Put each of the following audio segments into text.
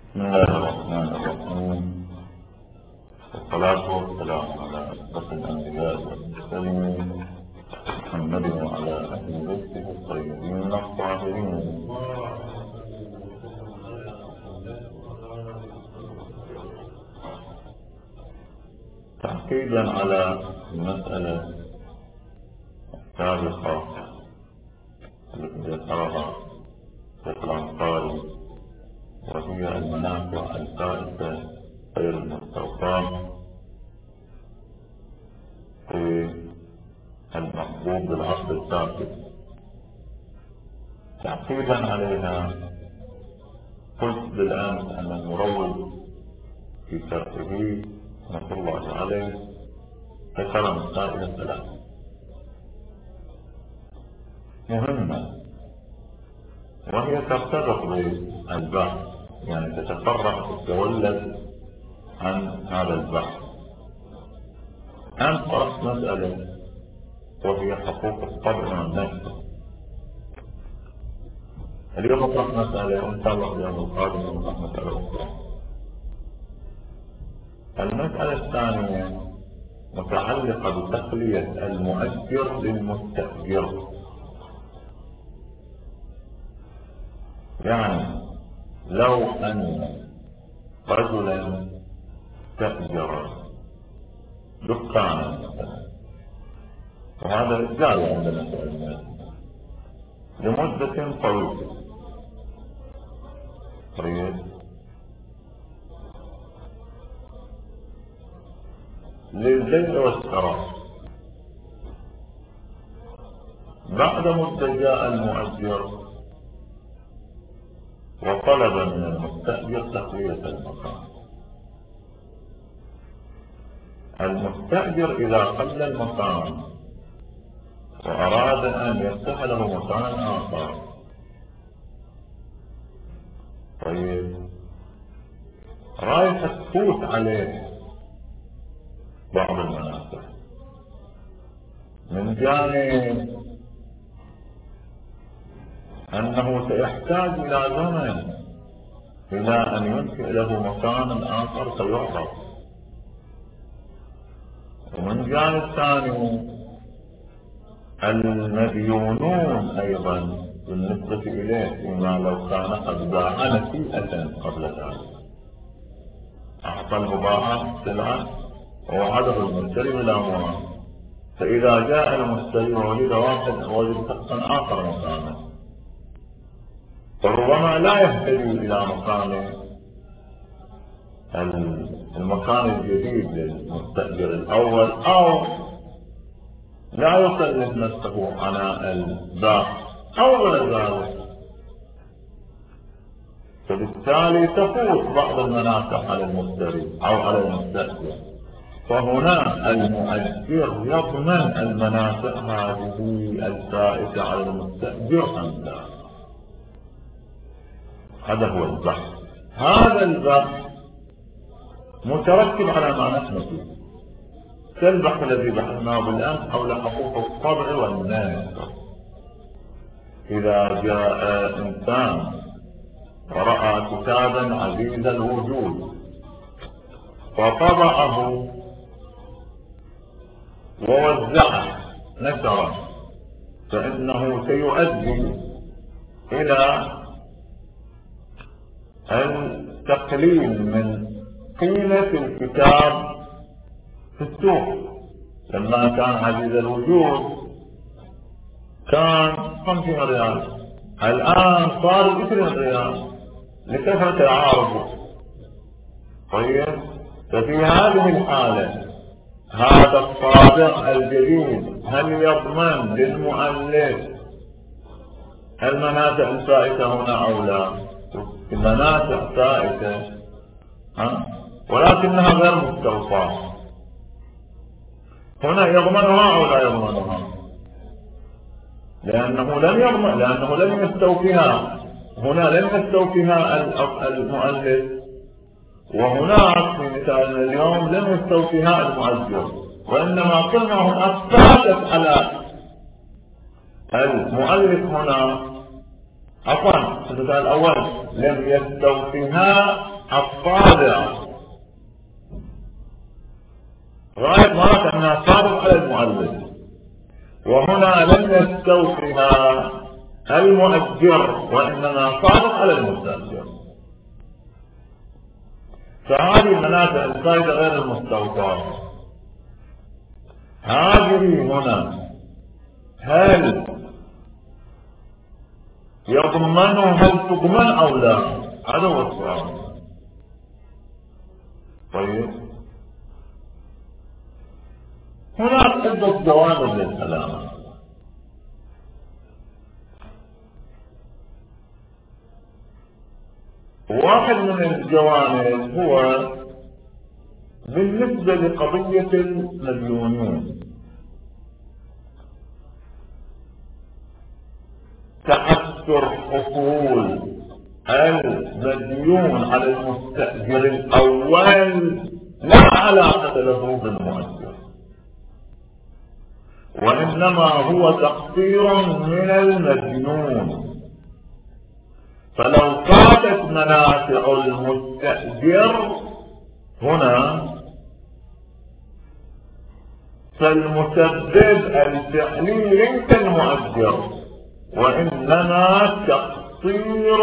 بسم الله الرحمن الرحيم، والصلاة والسلام على أشرف الأنبياء والمرسلين محمد وعلى أهل بيته الطيبين الطاهرين. تأكيدا على المسألة السابقة التي ذكرها شيخ الأنصاري، وهي المنافع الفائتة غير المستوفاة في المحبوب بالعقد الثابت. تأكيدا عليها قلت بالأمس أن المروج في شرحه رحمة الله عليه ذكر مسائل ثلاث مهمة، وهي ترتبط بالبحث، يعني تتفرع تتولد عن هذا البحث. أنت مسألة وهي حقوق الطبع والنفس. اليوم نطرح مسألة وإن شاء الله اليوم القادم نطرح مسألة أخرى. المسألة الثانية متعلقة بتخلية المؤجر للمستأجر. يعني لو أن رجلا استأجر دكانا مثلا، وهذا جاي عندنا في الناس لمدة طويلة، للبيع والشراء. بعد مدة جاء المؤجر وطلب من المستأجر تخلية المكان. المستأجر إذا خلى المكان وأراد أن يفتح له مكان آخر، رايح تفوت عليه بعض المنافع، من جانب أنه سيحتاج إلى زمن إلى أن ينشئ له مكان آخر فيعرف، ومن جانب ثاني المديونون أيضا بالنسبة إليه فيما لو كان قد باع نسيئة قبل ذلك، أعطى البضاعة سلعة ووعده المشتري بالأموال، فإذا جاء المشتري ووجد شخصا آخر مكانه، فربما لا يحتاج إلى المكان الجديد للمستأجر الأول، أو لا يكلف نفسه عناء الباع أو غير ذلك، فبالتالي تفوت بعض المنافع على المشتري أو على المستأجر. فهنا المؤجر يضمن المنافع هذه الفائتة على المستأجر أم لا. هذا هو البحث. هذا البحث مترتب على ما نحن فيه، كالبحث الذي بحثناه بالأمس حول حقوق الطبع والنسخ. إذا جاء إنسان ورأى كتابا عزيز الوجود فطبعه ووزعه نشره، فإنه سيؤدي إلى التقليل من قيمة الكتاب في السوق. لما كان عزيز الوجود كان 50 ريال، الآن صار 20 ريال لكثرة العرض. طيب، ففي هذه الحالة هذا الطابع الجديد هل يضمن للمؤلف المنافع الفائتة هنا أو لا؟ المنافع فائتة ولكنها غير مستوفاة، هنا يضمنها أو لا يضمنها؟ لأنه لم يستوفيها، هنا لم يستوفيها المؤلف، وهناك في مثالنا اليوم لم يستوفيها المؤجر، وإنما قلنا هنا فاتت على المؤلف. هنا عفوا، المثال الأول لم يستوفيها الصادع، غاية مرات أنها صادق على المؤلف، وهنا لم يستوفها المؤجر وإنما صادق على المستأجر. فهذه المنافع الزائدة غير المستوفاة هذه هنا هل يضمنه، هل تضمن أو لا؟ هذا هو السؤال. طيب هناك عدة جوانب للكلام. واحد من الجوانب هو بالنسبة لقضية المديونين، تأثر حصول المديون على المستأجر الأول لا علاقة له بالمؤجر، وإنما هو تقصير من المديون. فلو فاتت منافع المستأجر هنا فالمسبب الفعلي ليس المؤجر وإنما تقصير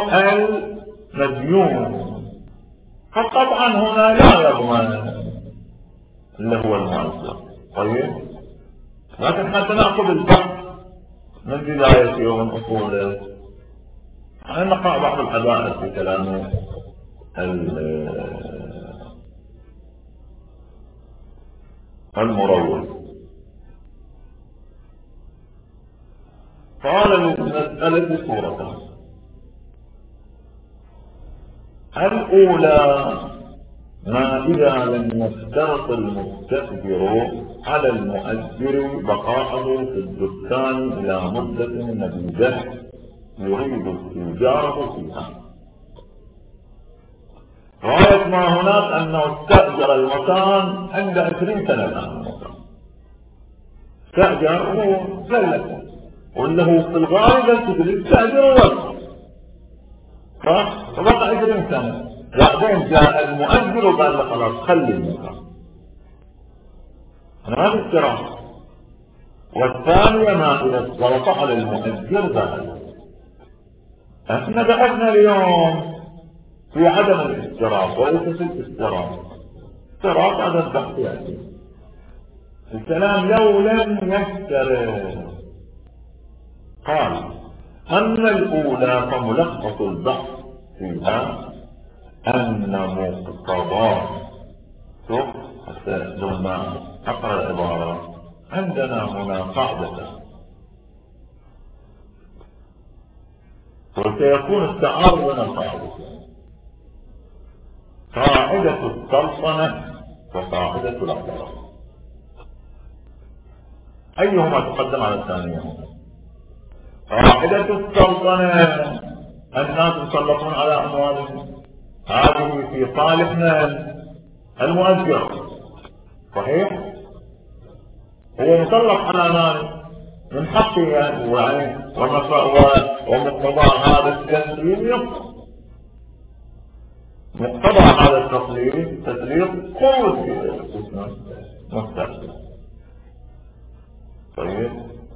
المديون، فقطعا هنا لا يضمن اللي هو المؤجر. طيب لكن حتى نأخذ البحث من بدايته ومن أصوله، نقع بعض الحدائق في كلام المروج. قال المسألة صورة الأولى ما إذا لم يشترط المستأجر على المؤجر بقاءه في الدكان إلى مدة مديدة يريد استئجاره فيها. غاية ما هناك أنه استأجر المكان عند 20 سنة الآن، استأجر وسلك وإنه في الغالب استأجر وقت فبقى 20 سنة، بعدين جاء المؤجر وقال له خلاص خلي المكان. هذا استراحة. والثانية ما إذا اشترط على المؤجر ذلك. احنا بحثنا اليوم في عدم الاشتراط وليس في الاشتراط. اشتراط هذا البحث يعني الكلام لو لم يشترط. قال أما الأولى فملخص البحث فيها أن مقتضاه، شوف حتى لما أقرأ العبارة عندنا هنا قاعدة وسيكون التعارض من القاعدة، قاعدة السلطنة وقاعدة العبارة أيهما تقدم على الثانية؟ قاعدة السلطنة الناس يسلطون على أموالهم، هذه في صالحنا المؤجر صحيح؟ هو مسلط على ماله من حقه يعني ومقتضى هذا التسليم يقصد مقتضى هذا التسليم تسليم قوة مستقبل. طيب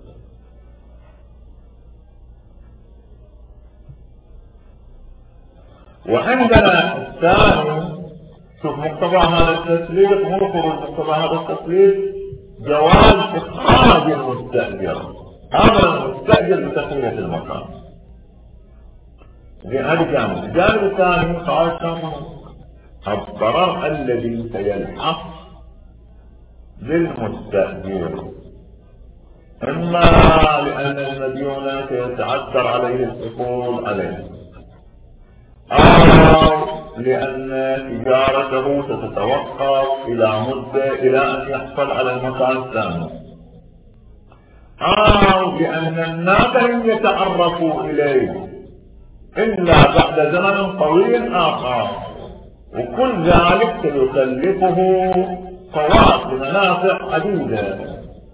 وعندنا الثاني شوف مقتضى هذا التسليم مو خروج مقتضى هذا التسليم جواز إخراج المستأجر، هذا المستأجر بتسمية المكان. هذا جانب. الجانب الثاني قال الضرر الذي سيلحق للمستأجر إما لأن المديون سيتعثر عليه الحصول عليه، أو لأن تجارته ستتوقف إلى مدة إلى أن يحصل على المكان الثاني، أو لأن الناس لم يتعرفوا إليه إلا بعد زمن طويل آخر، وكل ذلك سيكلفه فوائد منافع عديدة.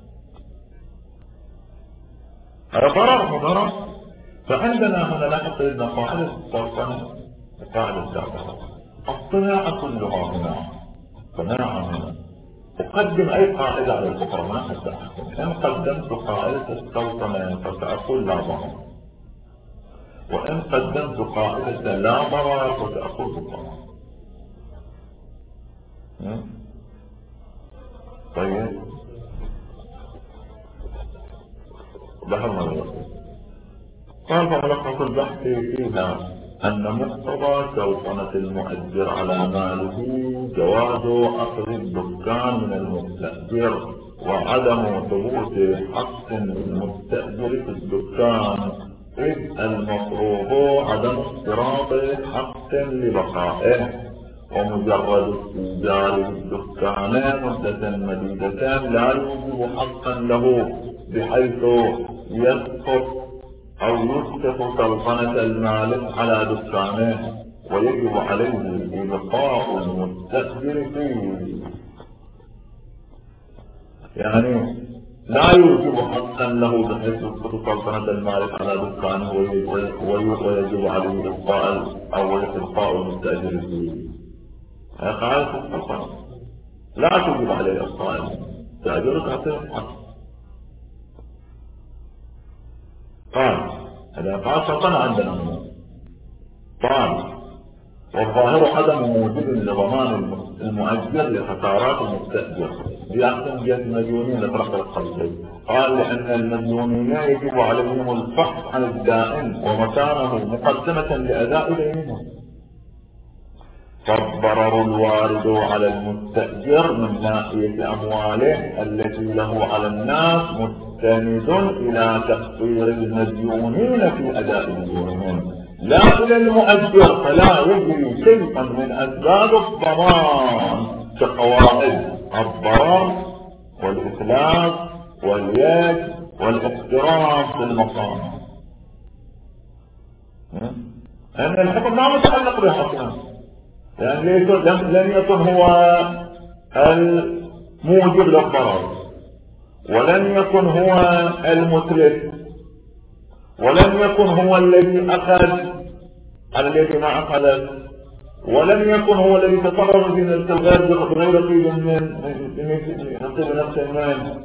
هذا ضرر وضرر. فعندنا هنا لاحظ أن قاعدة السلطنة وقاعدة الدعوة الصناعة كلها هنا، صناعة هنا. أقدم أي قاعدة على الأخرى ما حتى أحكم. إن قدمت قاعدة السلطنة فسأقول لا ضرر، وإن قدمت قاعدة لا ضرر فسأقول بالضرر. طيب ذهبنا للرسول قال فملخص البحث فيها أن مقتضى سلطنة المؤجر على ماله جواز أخذ الدكان من المستأجر، وعدم ثبوت حق للمستأجر في الدكان، إذ المفروض عدم اشتراط حق لبقائه، ومجرد استئجار الدكان مدة مديدة لا يوجب حقا له بحيث يسقط أو يسقط سلطنة المالك على دكانه، ويجب عليه إبقاء المستأجر فيه. يعني لا يوجب حقا له بحيث يسقط سلطنة المالك على دكانه ويجب عليه إبقاء المستأجر فيه. هذا قاعدة السلطنة، لا توجب عليه إبقاء المستأجر تعطيه الحق. قال هذا قاعدة سلطنة عندنا هنا. قال والظاهر عدم وجود لضمان المؤجر لخسارات المستأجر بأحسن جهة المديونين لطرق القلبين. قال لأن المديونين يجب عليهم الفحص عن الدائن ومكانه مقدمة لأداء دينهم، فالضرر الوارد على المستأجر من ناحية أمواله التي له على الناس مستند إلى تقصير المديونين في أداء ديونهم لا إلى المؤجر، فلا يجري شيئا من أسباب الضمان كقواعد الضرر والإفلاس واليد والاحترام في المقام. أن الحكم ما متعلق بحكم، يعني لم يكن هو الموجب للضرر، ولم يكن هو المتلف، ولم يكن هو الذي أخذ على الذي ما أخذ، ولم يكن هو الذي تصرف في الغير بغير قيد من نصيب نفسه منه.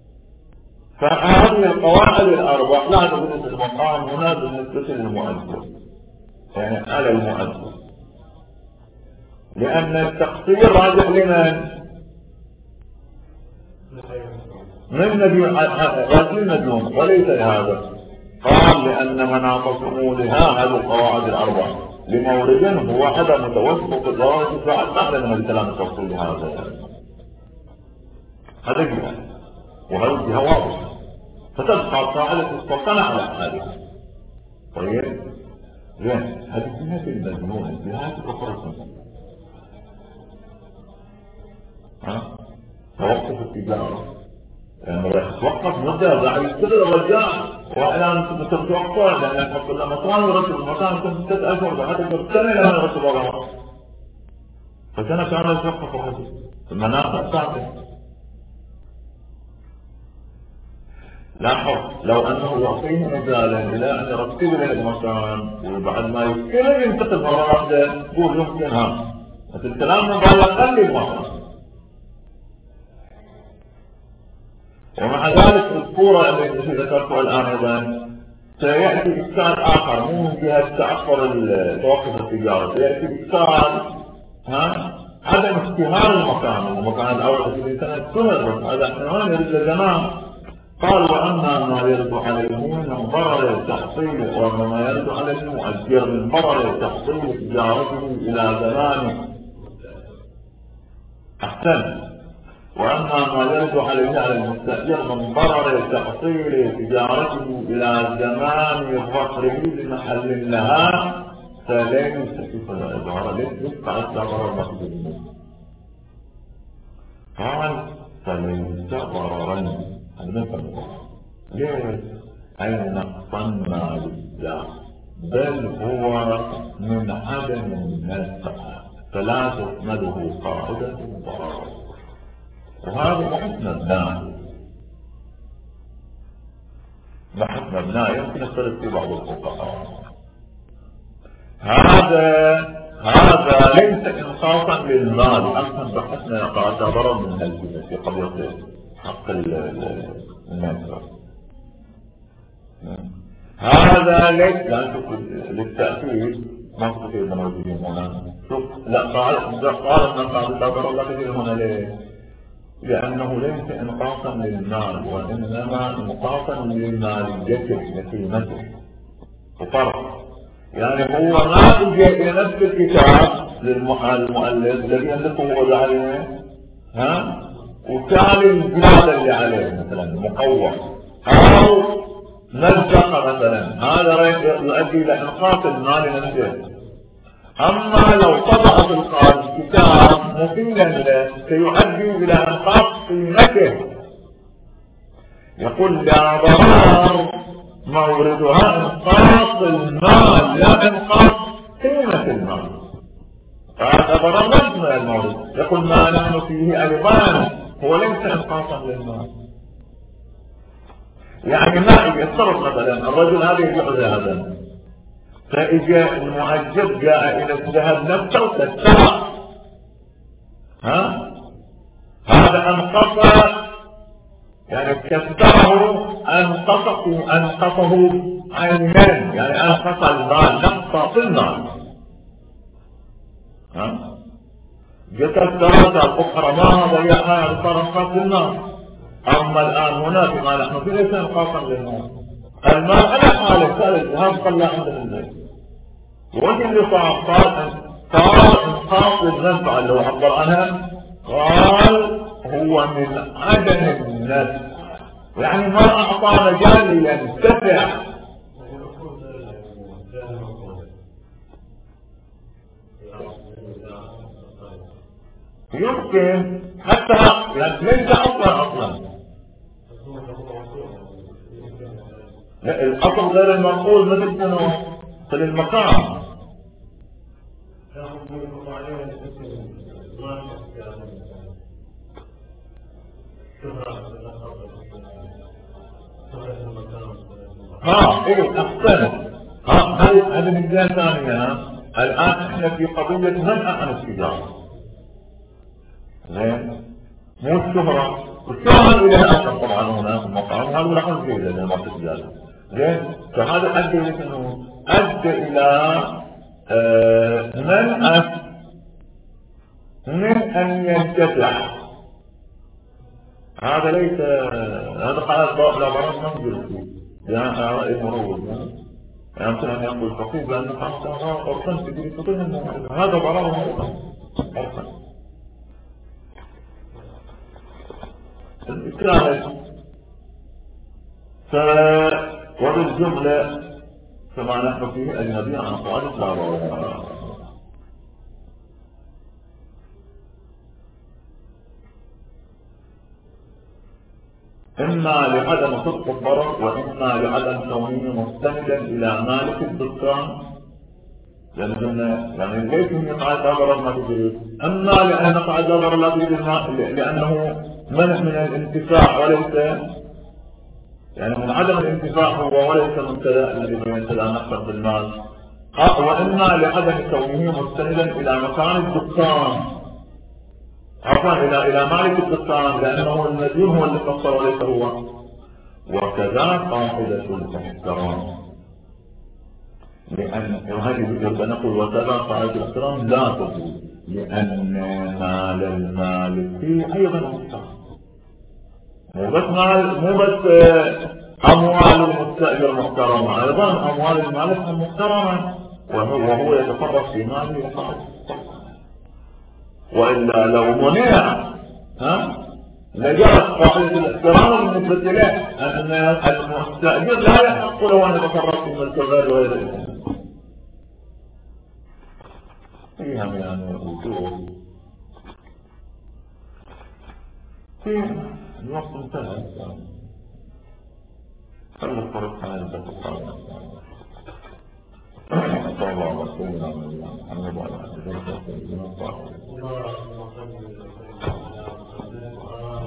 فهذه القواعد الأربع لا تكون في المقام هنا بالنسبة للمؤجر، يعني على المؤجر، لأن التقصير راجع لمن؟ من المديون وليس لهذا. قال لأن مناط شمولها هذه القواعد الأربع لمورد هو عدم توسط الضرر بعد أعلى من الكلام التفصيلي هذا جهة، وهذه جهة واضحة، فتبقى قاعدة السلطنة على حالها. طيب زين، هذه جهة المديون، الجهات الأخرى توقف التجارة، يعني راح تتوقف مدة بعد يستغل الرجاع وإعلان تتوقع، لأن تحط له مكان ورتب المكان يكون 6 أشهر بعد سنة لما يرتب الله، فسنة كان يتوقف الرجل المناطق السابقة. لاحظ لو أنه يعطيه مجالا إلى أن يرتب له المكان وبعد ما يمكن ينتقل مرة واحدة يقول يمكن مثل الكلام من بعد أقل المكان. ومع ذلك الصورة التي ذكرتها الآن أيضا سيأتي إشكال آخر مو من جهة تأخر توقف التجارة، سيأتي إشكال عدم اشتهار المكان الأول الذي كان اشتهر، بس هذا احتمال يرد لزمان. قال وأما ما يرد عليه من ضرر التحصيل، وأما ما يرد عليه المؤجر من ضرر تحصيل تجارته إلى زمانه أحسن، وأما ما يرد عليه على المستأجر من ضرر تحصيل تجارته إلى زمان ظفره بمحل لها فليس كيف العبارة ليس ضرر مقصود. قال فليس ضررا، ليش؟ أي نقصا ماليا، بل هو من عدم النفع، فلا تسنده قاعدة الضرر، وهذا بحث مبناه يمكن يختلف في بعض الفقهاء. هذا هذا ليس إنصافا للمال. أصلا بحثنا تعتبر من الجنة في قضية حق الناس. هذا ليس للتأكيد منطقي الموجودين هنا. شوف لا قال أن تعتبر الله كثير هنا ليه؟ لأنه ليس إنقاصا للمال وإنما إنقاصا للمالية لقيمته وفرق. يعني هو ما يجي إلى نفس الكتاب للمؤلف الذي يملكه هو عليه وتالي البلاد اللي عليه مثلا مقوم أو نزق مثلا، هذا يؤدي إلى إنقاص المال نفسه. أما لو طبع في الكتاب مفيدا له سيؤدي إلى إنقاص قيمته. يقول لا ضرار موردها إنقاص المال لا إنقاص قيمة المال. فهذا ضرر من المورد. يقول ما نحن فيه أيضا هو ليس إنقاصا للمال. يعني ما يتصرف مثلا الرجل هذا يبيع ذهبا، فإجا المؤجر جاء إلى الذهب نفسه وكسره، هذا أنقص، يعني كسره أنقصه عينين، يعني أنقص المال نقص في المال. كسرت الأخرى ما ضيعها صار أنقص المال. أما الآن هنا فيما نحن فيه ليس إنقاصا للمال. المال على حاله كان الذهب طلع عند البيت، وانت اللي صار انقاص المنفعة اللي هو عبر عنها، قال هو من عدم النفس، يعني ما أعطى مجال لينتفع. يمكن حتى يعني ليس أصلا لا الأصل غير المنقول مثل شنو؟ مثل المقام. ايه احسن. هذه من جهة ثانية. الآن احنا في قضية منع عن التجارة، زين، مو الشهرة. والشهرة إلى أصل طبعا هنا في المقام، وهذا لا حل فيه لأنه ما في التجارة، زين. فهذا أدى إلى شنو؟ أدى إلى منع من أن ينتفع. هذا ليس، هذا قال لا برد منزل فيه، يعني رأي مروج، يعني مثل أن يقول فقير بأنه حقها قرصان تجري فطين، هذا ضرر قرصان. الإكراه وبالجملة كما نحن فيه أجنبي عن طالب لا ضرر، إما لعدم صدق الضرر وإما لعدم كونه مستندا إلى مالك الدكان، يعني ليس من يقع ضرر ما تجري، أما لأن يقع ضرر لا تجري لأنه منع من الانتفاع وليس، يعني من عدم الانتفاع هو وليس منتدى الذي ينتدى نفسا بالمال، وإما لعدم كونه مستندا إلى مكان الدكان، عفوا إلى مالك الدكان، لأنه المدين هو اللي قصر وليس هو. وكذا قاعدة الاحترام، لأن وهذه يبقى نقول وكذا قاعدة الاحترام لا تجوز، لأن مال المالك أيضا محترم، مو بس أموال المستأجر محترمة، أيضا أموال المالك محترمة، وهو يتصرف في ماله وقاعد. وإلا لو منع لجرت قاعدة الاحترام بالنسبة له أن المستأجر لا يحق له أن يتصرف في ملك الغير وغيره. فيها يعني وجوه في الوقت انتهى، خلي الطريق هذا الدقيقة. صلى الله عليه وسلم محمد وعلى آله وصحبه وسلم.